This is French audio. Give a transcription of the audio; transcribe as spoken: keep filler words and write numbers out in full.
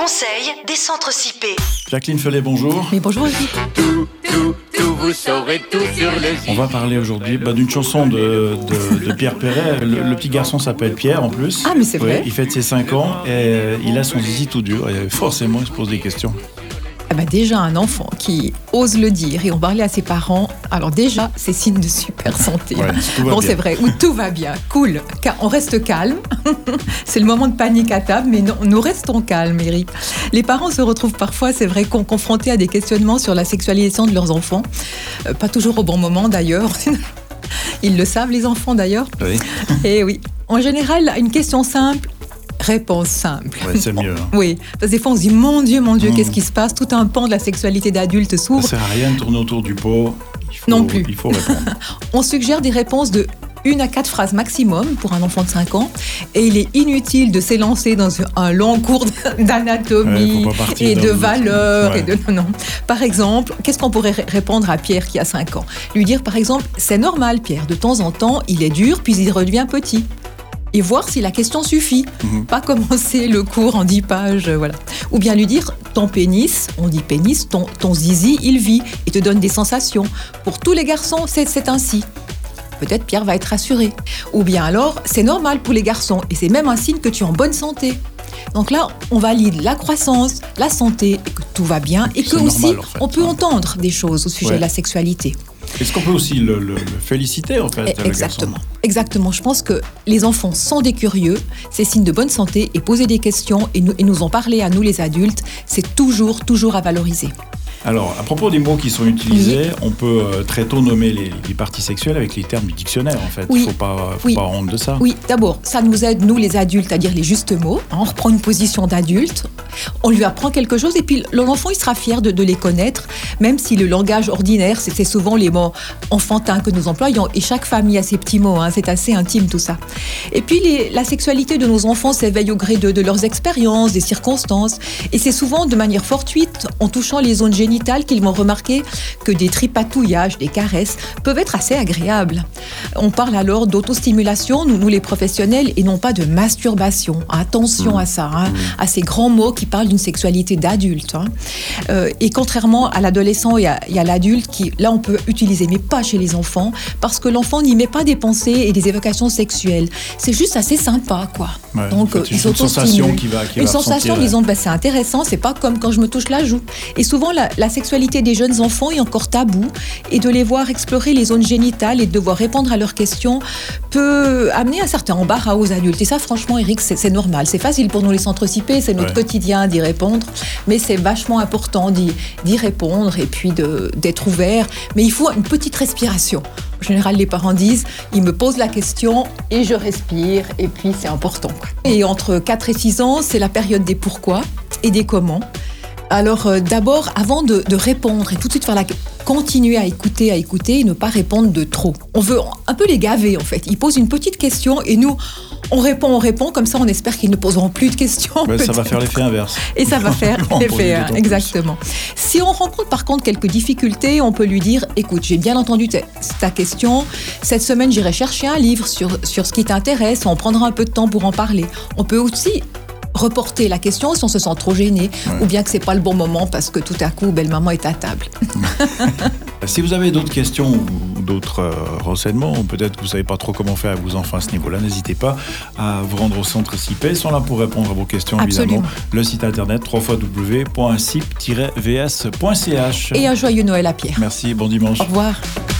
conseils des centres C I P. Jacqueline Felet, bonjour. Mais bonjour Eric. Tout, tout, tout, vous saurez tout sur le On va parler aujourd'hui bah, d'une chanson de, de, de Pierre Perret. Le, le petit garçon s'appelle Pierre en plus. Ah mais c'est vrai. Oui, il fête ses cinq ans et euh, il a son zizi tout dur et forcément il se pose des questions. Ah bah déjà un enfant qui ose le dire et en parler à ses parents, alors déjà c'est signe de super santé. Ouais, tout va bon bien. c'est vrai, où tout va bien, cool, on reste calme, c'est le moment de panique à table, mais non, nous restons calmes Eric. Les parents se retrouvent parfois, c'est vrai, confrontés à des questionnements sur la sexualisation de leurs enfants, euh, pas toujours au bon moment d'ailleurs. Ils le savent les enfants d'ailleurs. Oui. Et oui, en général une question simple, réponse simple. Ouais, c'est mieux. Hein. Oui, parce que des fois on se dit mon Dieu, mon Dieu, Mmh. qu'est-ce qui se passe? Tout un pan de la sexualité d'adulte s'ouvre. Ça sert à rien de tourner autour du pot. Il faut, Non plus. Il faut répondre. On suggère des réponses de une à quatre phrases maximum pour un enfant de cinq ans et il est inutile de s'élancer dans un long cours d'anatomie Ouais, faut pas partir et dans de le- valeurs. Ouais. Et de... non, non. Par exemple, qu'est-ce qu'on pourrait ré- répondre à Pierre qui a cinq ans? Lui dire par exemple, c'est normal Pierre, de temps en temps il est dur puis il redevient petit. Et voir si la question suffit. Mhm. Pas commencer le cours en dix pages, euh, voilà. Ou bien lui dire, ton pénis, on dit pénis, ton, ton zizi, il vit et te donne des sensations. Pour tous les garçons, c'est, c'est ainsi. Peut-être Pierre va être rassuré. Ou bien alors, c'est normal pour les garçons et c'est même un signe que tu es en bonne santé. Donc là, on valide la croissance, la santé, et que tout va bien et que C'est aussi, normal, en fait. on peut entendre des choses au sujet Ouais. de la sexualité. Est-ce qu'on peut aussi le, le- le féliciter en fait, le Exactement. garçon? Exactement. Je pense que les enfants sont des curieux, c'est signe de bonne santé et poser des questions et nous, et nous en parler à nous les adultes, c'est toujours, toujours à valoriser. Alors, à propos des mots qui sont utilisés, on peut euh, très tôt nommer les, les parties sexuelles avec les termes du dictionnaire en fait. Il Oui. ne faut pas, faut Oui. pas avoir honte de ça. Oui, d'abord, ça nous aide, nous les adultes, à dire les justes mots. On reprend une position d'adulte, on lui apprend quelque chose et puis l'enfant, il sera fier de, de les connaître, même si le langage ordinaire, c'est, c'est souvent les mots enfantins que nous employons et chaque famille a ses petits mots, hein, c'est assez intime tout ça. Et puis, les, la sexualité de nos enfants s'éveille au gré de, de leurs expériences, des circonstances et c'est souvent de manière fortuite, en touchant les zones génitales, qu'ils vont remarquer que des tripatouillages, des caresses peuvent être assez agréables. On parle alors d'autostimulation, nous, nous les professionnels, et non pas de masturbation. Attention Mmh. à ça, hein, Mmh. à ces grands mots qui parlent d'une sexualité d'adulte. Hein. Euh, et contrairement à l'adolescent et à, et à l'adulte, qui là on peut utiliser, mais pas chez les enfants, parce que l'enfant n'y met pas des pensées et des évocations sexuelles. C'est juste assez sympa, quoi. Ouais, Donc, en fait, euh, c'est ils juste une sensation s'autostimulent. qui va, qui Une va sensation, ressentir, disons, bah, c'est intéressant, c'est pas comme quand je me touche la joue. Et souvent, la, la sexualité des jeunes enfants est encore tabou, et de les voir explorer les zones génitales et de devoir répondre à leurs questions peut amener un certain embarras aux adultes. Et ça, franchement, Eric, c'est, c'est normal. C'est facile pour nous les centres C I P, c'est notre Ouais. quotidien d'y répondre, mais c'est vachement important d'y, d'y répondre et puis de, d'être ouvert. Mais il faut une petite respiration. En général, les parents disent, ils me posent la question et je respire, et puis c'est important, quoi. Et entre quatre et six ans, c'est la période des pourquoi et des comment. Alors euh, d'abord, avant de, de répondre et tout de suite faire la... continuer à écouter, à écouter et ne pas répondre de trop. On veut un peu les gaver en fait. Ils posent une petite question et nous, on répond, on répond. Comme ça, on espère qu'ils ne poseront plus de questions. Ouais, ça va peut-être. faire l'effet inverse. Et ça va faire On l'effet, pose hein, d'autant plus. exactement. Si on rencontre par contre quelques difficultés, on peut lui dire, écoute, j'ai bien entendu ta, ta question. Cette semaine, j'irai chercher un livre sur, sur ce qui t'intéresse. On prendra un peu de temps pour en parler. On peut aussi reporter la question si on se sent trop gêné, Ouais. ou bien que c'est pas le bon moment parce que tout à coup, belle maman est à table. Si vous avez d'autres questions ou d'autres euh, renseignements, ou peut-être que vous ne savez pas trop comment faire avec vos enfants à ce niveau-là, n'hésitez pas à vous rendre au centre C I P. Ils sont là pour répondre à vos questions, Absolument. évidemment. Le site internet w w w point c i p tiret v s point c h. Et un joyeux Noël à Pierre. Merci, bon dimanche. Au revoir.